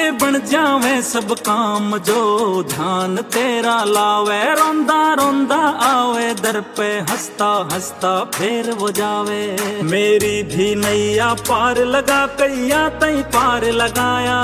बन जावे सब काम जो ध्यान तेरा लावे। रोंदा रोंदा आवे दर पे हंसता हंसता फिर वो जावे। मेरी भी नैया पार लगा कैया तई पार लगाया।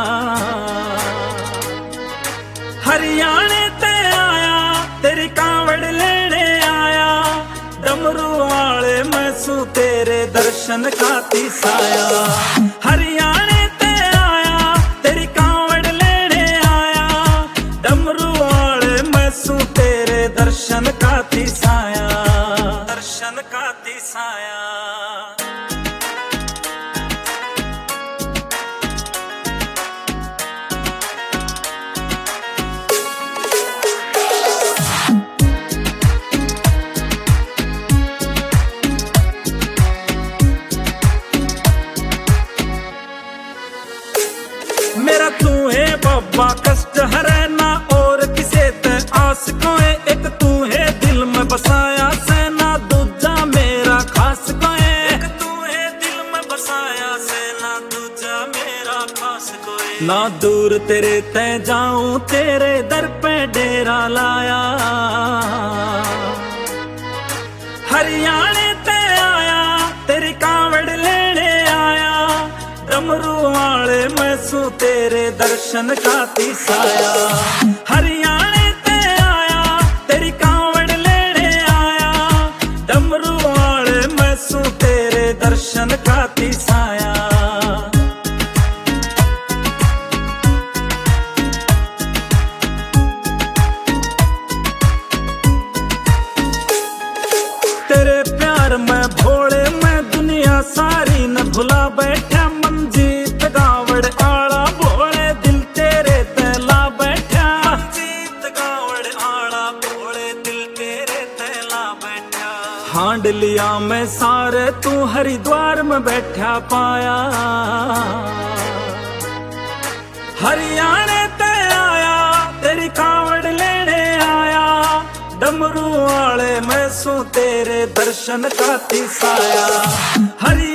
हरियाणे ते आया तेरी कावड़ लेने आया। डमरू वाले मैसू तेरे दर्शन का तीसाया। हरियाणे ते आया तेरी कावड़ लेने आया। डमरू वाले मैसू तेरे दर्शन का तीसाया। दर्शन का तीसाया। मेरा तू है बाबा कष्ट हरे ना और किसे ते आस कोए। एक तू है दिल में बसाया से ना दूजा मेरा खास कोए। एक तू है दिल में बसाया से ना दूजा मेरा खास कोए। ना दूर तेरे ते जाऊं तेरे दर पे डेरा लाया। हरियाणे ते आया तेरी कावड़ लेने आया। डमरू वाले मैसू तेरे दर्शन का तीसाया। हरियाणे ते आया तेरी कावड़ लेने आया। डमरू वाले मैसू तेरे दर्शन का तीसाया। तेरे प्यार में भोले मैं दुनिया सारी न भुला बैठा। मंजीत गावड़ आला भोले दिल तेरे तैला बैठा। मंजीत गावड़ आला भोले दिल तेरे तैला बैठा। हांड लिया मैं सारे तू हरिद्वार में बैठा पाया। हरियाणे ते आया तेरी कावड़ लेने आया। डमरू वाले मैसू तेरे दर्शन का तीसाया।